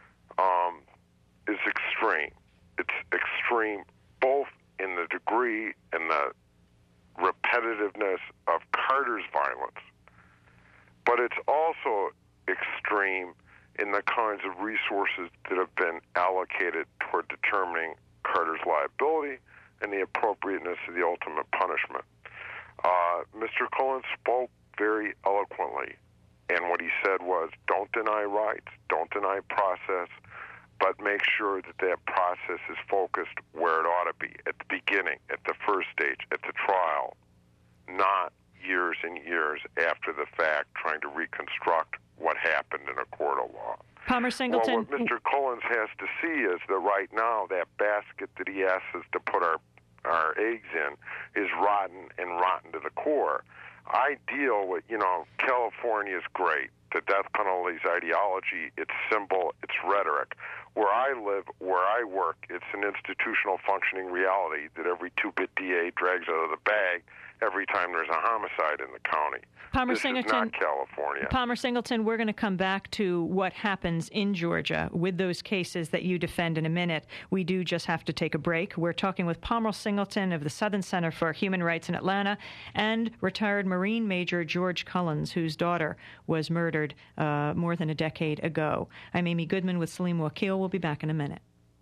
is extreme. It's extreme both in the degree and the repetitiveness of Carter's violence, but it's also extreme in the kinds of resources that have been allocated toward determining Carter's liability and the appropriateness of the ultimate punishment. Mr. Cullen spoke very eloquently, and what he said was, don't deny rights, don't deny process, but make sure that that process is focused where it ought to be, at the beginning, at the first stage, at the trial, not years and years after the fact trying to reconstruct what happened in a court of law. Palmer Singleton. Well, what Mr. Collins has to see is that right now that basket that he asks us to put our eggs in is rotten and rotten to the core. I deal with, California is great. The death penalty's ideology, its symbol, its rhetoric. Where I live, where I work, it's an institutional functioning reality that every two-bit DA drags out of the bag every time there's a homicide in the county. This is not California. Palmer Singleton, we're going to come back to what happens in Georgia with those cases that you defend in a minute. We do just have to take a break. We're talking with Palmer Singleton of the Southern Center for Human Rights in Atlanta and retired Marine Major George Collins, whose daughter was murdered more than a decade ago. I'm Amy Goodman with Salim Wakil. We'll be back in a minute.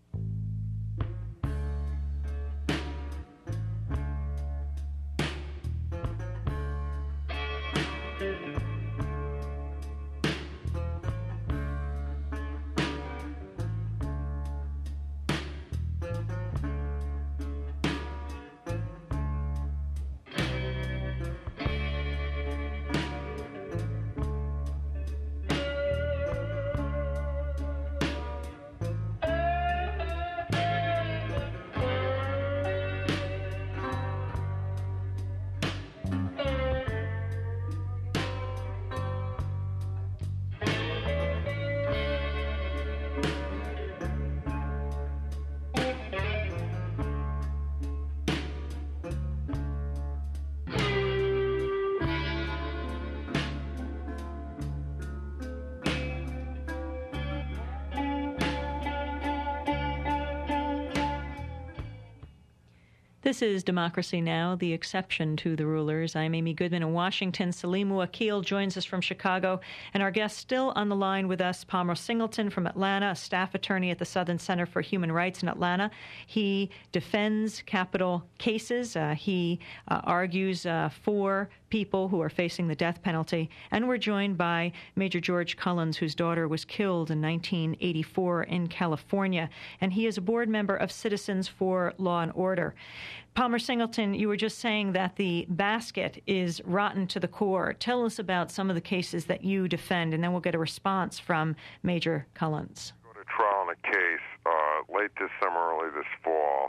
This is Democracy Now!, the exception to the rulers. I'm Amy Goodman in Washington. Salim Wakil joins us from Chicago. And our guest still on the line with us, Palmer Singleton from Atlanta, a staff attorney at the Southern Center for Human Rights in Atlanta. He defends capital cases. He argues for people who are facing the death penalty. And we're joined by Major George Collins, whose daughter was killed in 1984 in California. And he is a board member of Citizens for Law and Order. Palmer Singleton, you were just saying that the basket is rotten to the core. Tell us about some of the cases that you defend, and then we'll get a response from Major Collins. Go to trial on a case late this summer, early this fall.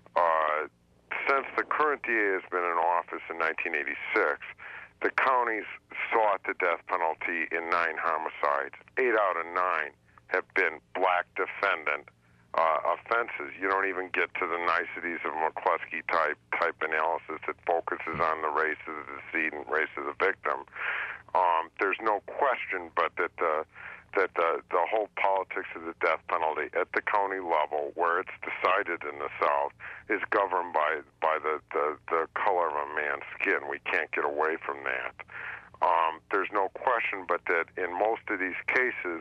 Since the current DA has been in office in 1986, the counties sought the death penalty in 9 homicides. 8 out of 9 have been black defendant offenses. You don't even get to the niceties of McCluskey type analysis that focuses on the race of the decedent, race of the victim. There's no question but that the whole politics of the death penalty at the county level, where it's decided in the South, is governed by the color of a man's skin. We can't get away from that. There's no question but that in most of these cases,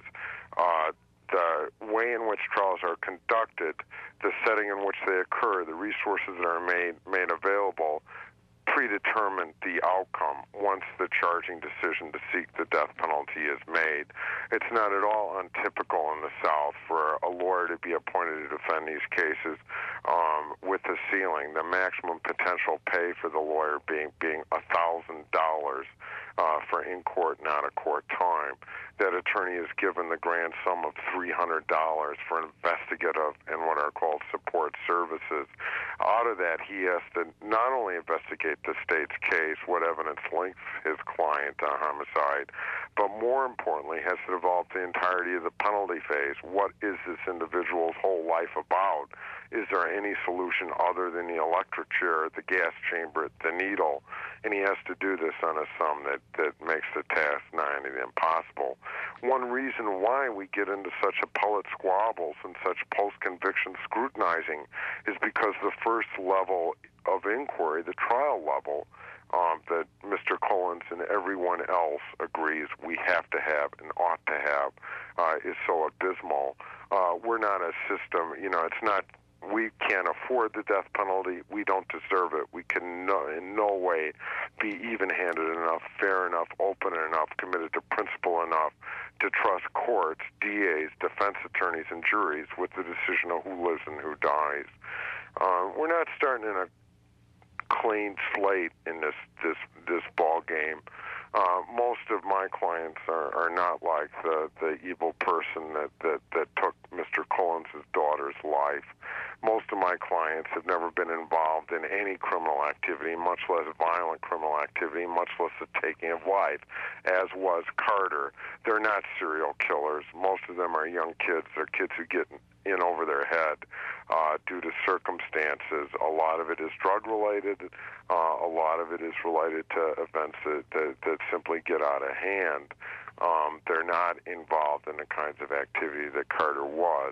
the way in which trials are conducted, the setting in which they occur, the resources that are made available, predetermine the outcome once the charging decision to seek the death penalty is made. It's not at all untypical in the South for a lawyer to be appointed to defend these cases with the ceiling, the maximum potential pay for the lawyer being $1,000 for in-court and out-of-court time. That attorney is given the grand sum of $300 for investigative and what are called support services. Out of that, he has to not only investigate the state's case, what evidence links his client to a homicide, but more importantly, has to develop the entirety of the penalty phase. What is this individual's whole life about? Is there any solution other than the electric chair, the gas chamber, the needle? And he has to do this on a sum that makes the task nigh to impossible. One reason why we get into such appellate squabbles and such post-conviction scrutinizing is because the first level of inquiry, the trial level, that Mr. Collins and everyone else agrees we have to have and ought to have, is so abysmal. We're not a system, it's not, we can't afford the death penalty. We don't deserve it. We can in no way be even-handed enough, fair enough, open enough, committed to principle enough to trust courts, DAs, defense attorneys, and juries with the decision of who lives and who dies. We're not starting in a clean slate in this ball game. Most of my clients are not like the evil person that took Mr. Collins' daughter's life. Most of my clients have never been involved in any criminal activity, much less violent criminal activity, much less the taking of life, as was Carter. They're not serial killers. Most of them are young kids. They're kids who get in over their head due to circumstances. A lot of it is drug-related. A lot of it is related to events that simply get out of hand. They're not involved in the kinds of activity that Carter was.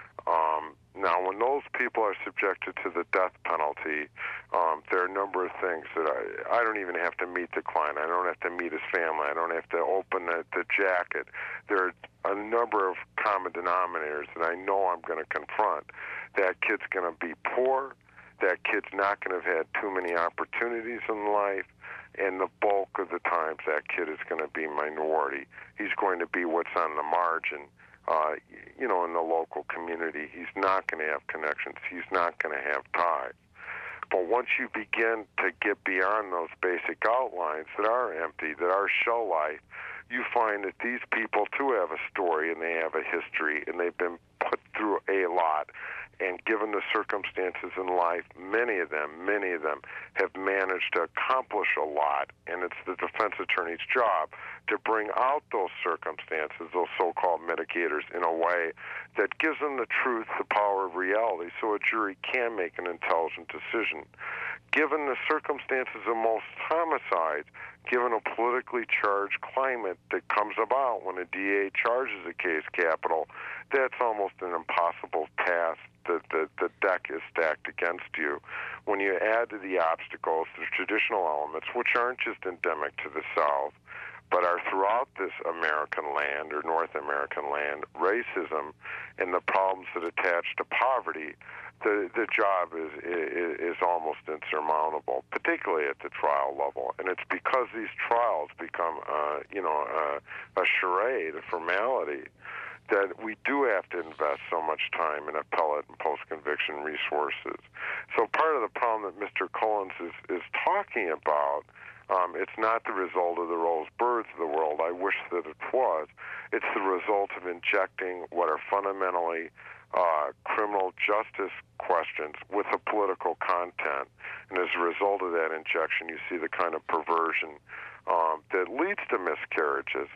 Now, when those people are subjected to the death penalty, there are a number of things that I don't even have to meet the client. I don't have to meet his family. I don't have to open the jacket. There are a number of common denominators that I know I'm going to confront. That kid's going to be poor. That kid's not going to have had too many opportunities in life. And the bulk of the times that kid is going to be minority. He's going to be what's on the margin. In the local community. He's not going to have connections. He's not going to have ties. But once you begin to get beyond those basic outlines that are empty, that are shell life, you find that these people too have a story and they have a history and they've been put through a lot. And given the circumstances in life, many of them have managed to accomplish a lot. And it's the defense attorney's job to bring out those circumstances, those so-called mitigators, in a way that gives them the truth, the power of reality, so a jury can make an intelligent decision. Given the circumstances of most homicides, given a politically charged climate that comes about when a DA charges a case capital, that's almost an impossible task. The deck is stacked against you. When you add to the obstacles, the traditional elements, which aren't just endemic to the South, but are throughout this American land or North American land, racism and the problems that attach to poverty, the job is almost insurmountable, particularly at the trial level. And it's because these trials become, a charade, a formality, that we do have to invest so much time in appellate and post-conviction resources. So part of the problem that Mr. Collins is talking about, it's not the result of the Rose Birds of the world. I wish that it was. It's the result of injecting what are fundamentally criminal justice questions with a political content. And as a result of that injection, you see the kind of perversion that leads to miscarriages.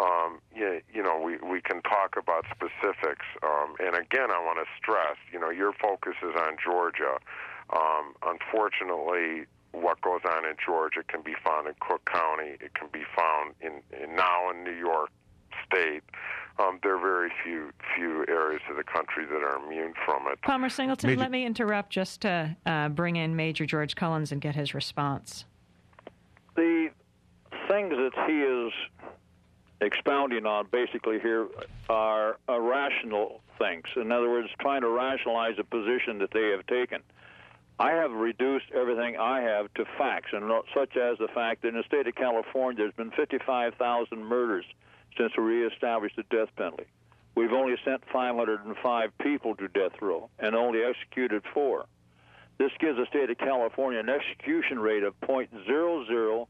We can talk about specifics. And again, I want to stress, your focus is on Georgia. Unfortunately, what goes on in Georgia can be found in Cook County. It can be found now in New York State. There are very few areas of the country that are immune from it. Palmer Singleton, let me interrupt just to bring in Major George Collins and get his response. The things that he is expounding on basically here are irrational things. In other words, trying to rationalize a position that they have taken. I have reduced everything I have to facts, and such as the fact that in the state of California there's been 55,000 murders since we reestablished the death penalty. We've only sent 505 people to death row and only executed 4. This gives the state of California an execution rate of 0.00007.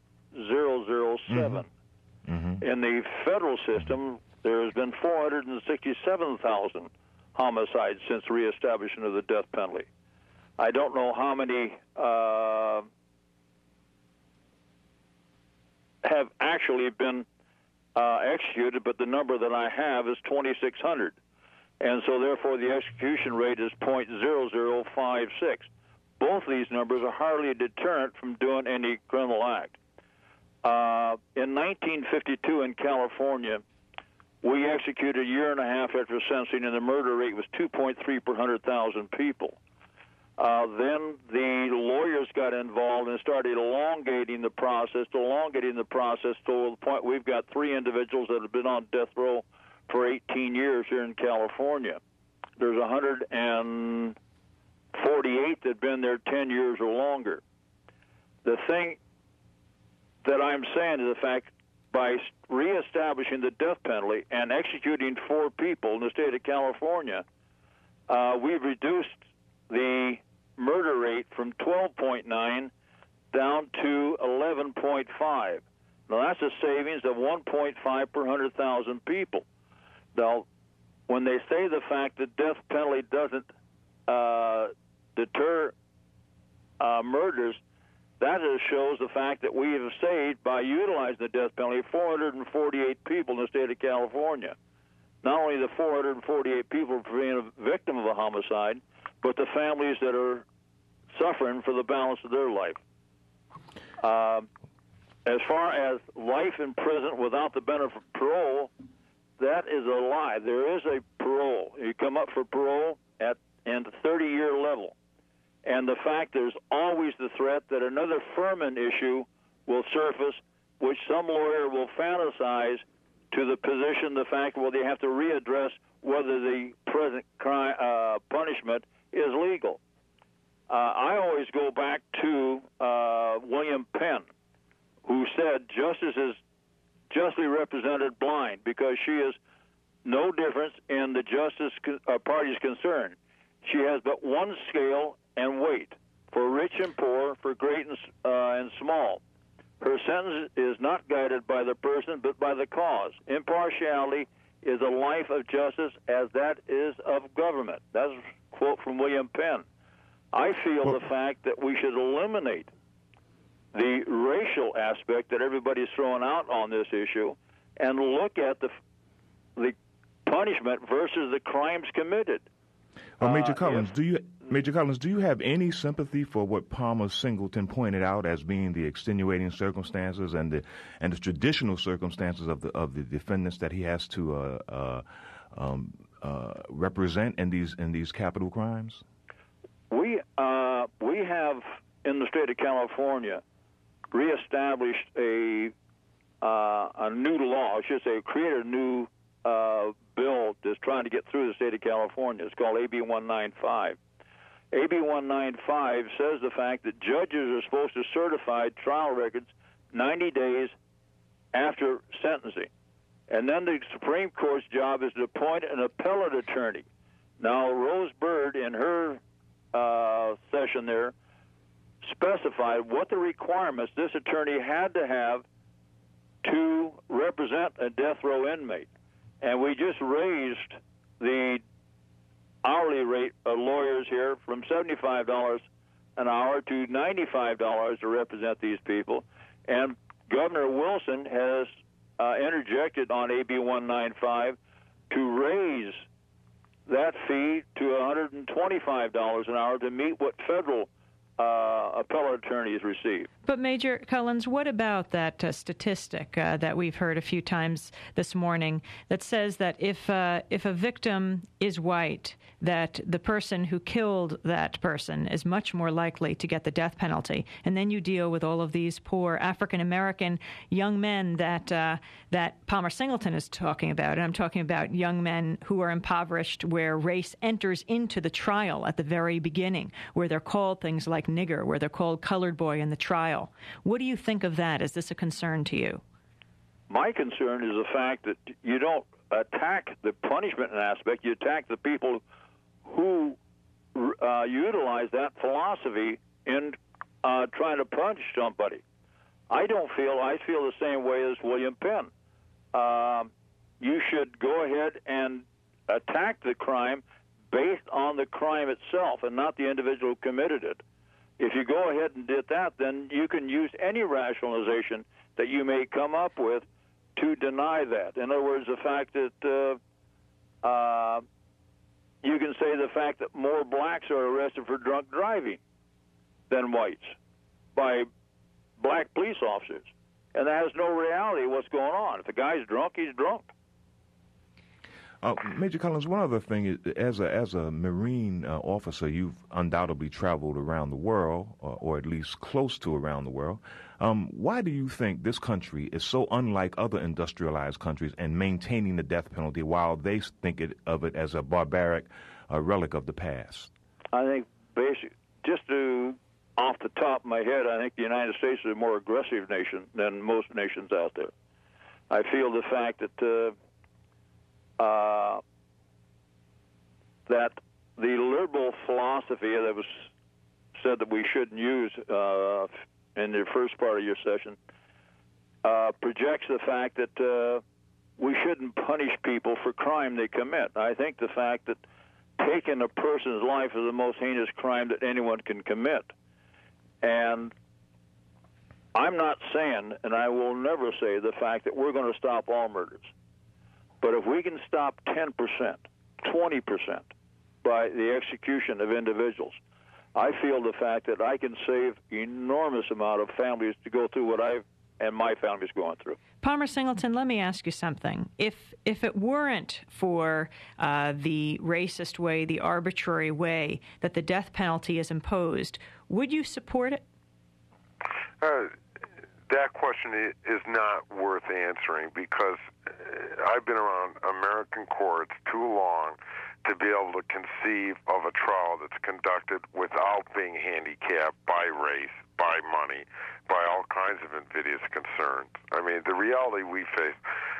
Mm-hmm. In the federal system, there has been 467,000 homicides since the reestablishment of the death penalty. I don't know how many have actually been executed, but the number that I have is 2,600. And so, therefore, the execution rate is 0.0056. Both of these numbers are hardly a deterrent from doing any criminal act. In 1952 in California, we executed a year and a half after sentencing, and the murder rate was 2.3 per 100,000 people. Then the lawyers got involved and started elongating the process to the point we've got 3 individuals that have been on death row for 18 years here in California. There's 148 that have been there 10 years or longer. The thing that I'm saying is the fact by reestablishing the death penalty and executing 4 people in the state of California, we've reduced the murder rate from 12.9 down to 11.5. Now, that's a savings of 1.5 per 100,000 people. Now, when they say the fact that death penalty doesn't deter murders, that just shows the fact that we have saved, by utilizing the death penalty, 448 people in the state of California. Not only the 448 people for being a victim of a homicide, but the families that are suffering for the balance of their life. As far as life in prison without the benefit of parole, that is a lie. There is a parole. You come up for parole at the 30-year level. And the fact there's always the threat that another Furman issue will surface, which some lawyer will fantasize to the position, the fact, well, they have to readdress whether the present punishment is legal. I always go back to William Penn, who said justice is justly represented blind because she is no difference in the justice party's concern. She has but one scale and weight, for rich and poor, for great and small. Her sentence is not guided by the person, but by the cause. Impartiality is a life of justice, as that is of government. That's a quote from William Penn. I feel the fact that we should eliminate the racial aspect that everybody's throwing out on this issue and look at the punishment versus the crimes committed. Well, Major Collins, do you have any sympathy for what Palmer Singleton pointed out as being the extenuating circumstances and the traditional circumstances of the defendants that he has to represent in these capital crimes? We have in the state of California reestablished a new law. I should say, created a new bill that's trying to get through the state of California. It's called AB 195. AB 195 says the fact that judges are supposed to certify trial records 90 days after sentencing. And then the Supreme Court's job is to appoint an appellate attorney. Now, Rose Bird, in her session there, specified what the requirements this attorney had to have to represent a death row inmate. And we just raised the hourly rate of lawyers here from $75 an hour to $95 to represent these people. And Governor Wilson has interjected on AB 195 to raise that fee to $125 an hour to meet what federal appellate attorneys receive. But Major Collins, what about that statistic that we've heard a few times this morning that says that if a victim is white, that the person who killed that person is much more likely to get the death penalty? And then you deal with all of these poor African-American young men that Palmer Singleton is talking about. And I'm talking about young men who are impoverished, where race enters into the trial at the very beginning, where they're called things like nigger, where they're called colored boy in the trial. What do you think of that? Is this a concern to you? My concern is the fact that you don't attack the punishment aspect. You attack the people who utilize that philosophy in trying to punish somebody. I feel the same way as William Penn. You should go ahead and attack the crime based on the crime itself and not the individual who committed it. If you go ahead and did that, then you can use any rationalization that you may come up with to deny that. In other words, the fact that you can say the fact that more blacks are arrested for drunk driving than whites by black police officers. And that has no reality of what's going on. If a guy's drunk, he's drunk. Major Collins, one other thing is, as a Marine officer, you've undoubtedly traveled around the world, or at least close to around the world. Why do you think this country is so unlike other industrialized countries in maintaining the death penalty while they think of it as a barbaric relic of the past? I think off the top of my head, I think the United States is a more aggressive nation than most nations out there. I feel the fact that that the liberal philosophy that was said that we shouldn't use in the first part of your session projects the fact that we shouldn't punish people for crime they commit. I think the fact that taking a person's life is the most heinous crime that anyone can commit. And I'm not saying, and I will never say, the fact that we're going to stop all murders. But if we can stop 10%, 20% by the execution of individuals, I feel the fact that I can save enormous amount of families to go through what I've and my family's going through. Palmer Singleton, let me ask you something. If it weren't for the racist way, the arbitrary way that the death penalty is imposed, would you support it? That question is not worth answering because I've been around American courts too long to be able to conceive of a trial that's conducted without being handicapped by race, by money, by all kinds of invidious concerns. I mean, the reality we face,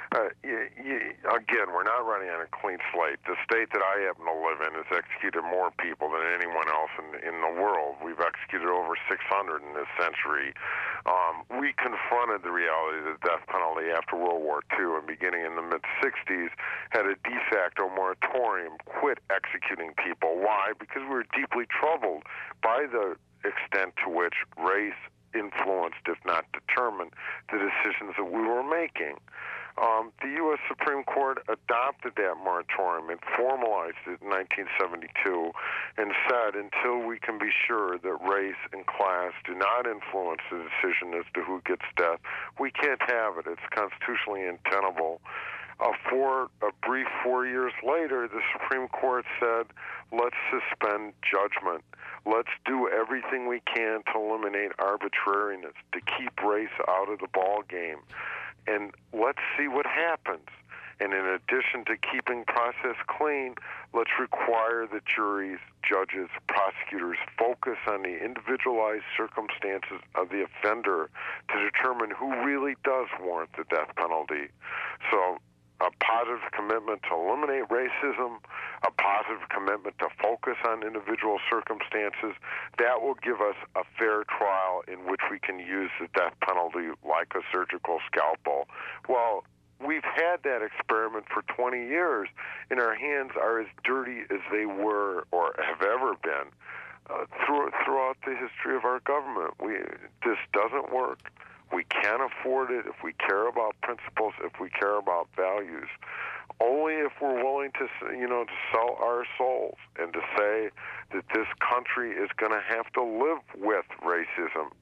again, we're not running on a clean slate. The state that I happen to live in has executed more people than anyone else in the world. We've executed over 600 in this century. We confronted the reality of the death penalty after World War II, and beginning in the mid-'60s, had a de facto moratorium, quit executing people. Why? Because we were deeply troubled by the extent to which race influenced, if not determined, the decisions that we were making. The U.S. Supreme Court adopted that moratorium and formalized it in 1972 and said until we can be sure that race and class do not influence the decision as to who gets death, we can't have it. It's constitutionally untenable. For a brief 4 years later, the Supreme Court said, let's suspend judgment. Let's do everything we can to eliminate arbitrariness, to keep race out of the ball game. And let's see what happens. And in addition to keeping process clean, let's require the juries, judges, prosecutors focus on the individualized circumstances of the offender to determine who really does warrant the death penalty. So a positive commitment to eliminate racism, a positive commitment to focus on individual circumstances, that will give us a fair trial in which we can use the death penalty like a surgical scalpel. Well, we've had that experiment for 20 years, and our hands are as dirty as they were or have ever been throughout the history of our government. This doesn't work. We can't afford it if we care about principles, if we care about values. Only if we're willing to sell our souls and to say that this country is going to have to live with racism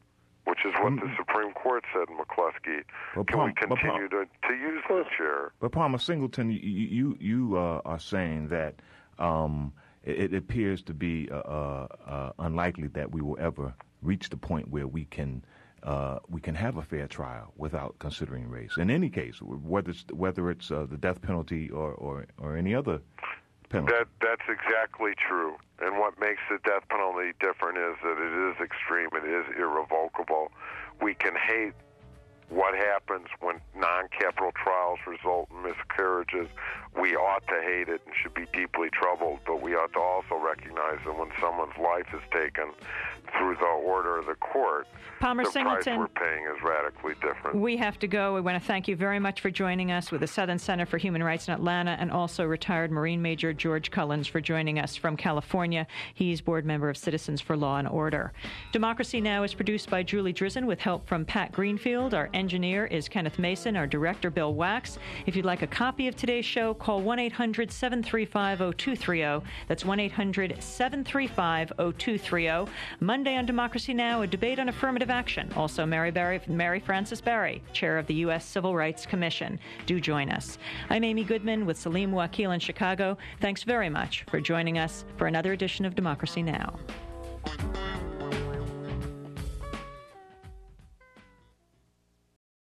which is what the Supreme Court said in McCluskey. Can we continue to use the chair? But Palmer Singleton, you are saying that it appears to be unlikely that we will ever reach the point where we can have a fair trial without considering race. In any case, whether it's the death penalty or any other penalty. That's exactly true. And what makes the death penalty different is that it is extreme, it is irrevocable. We can hate what happens when non-capital trials result in miscarriages. We ought to hate it and should be deeply troubled, but we ought to also recognize that when someone's life is taken through the order of the court, Palmer the Singleton, price we're paying is radically different. We have to go. We want to thank you very much for joining us with the Southern Center for Human Rights in Atlanta, and also retired Marine Major George Cullens for joining us from California. He's board member of Citizens for Law and Order. Democracy Now! Is produced by Julie Drizzen with help from Pat Greenfield. Our engineer is Kenneth Mason. Our director, Bill Wax. If you'd like a copy of today's show, call 1-800-735-0230. That's 1-800-735-0230. Monday on Democracy Now!, a debate on affirmative action. Also, Mary Frances Berry, chair of the U.S. Civil Rights Commission. Do join us. I'm Amy Goodman with Salim Wakil in Chicago. Thanks very much for joining us for another edition of Democracy Now!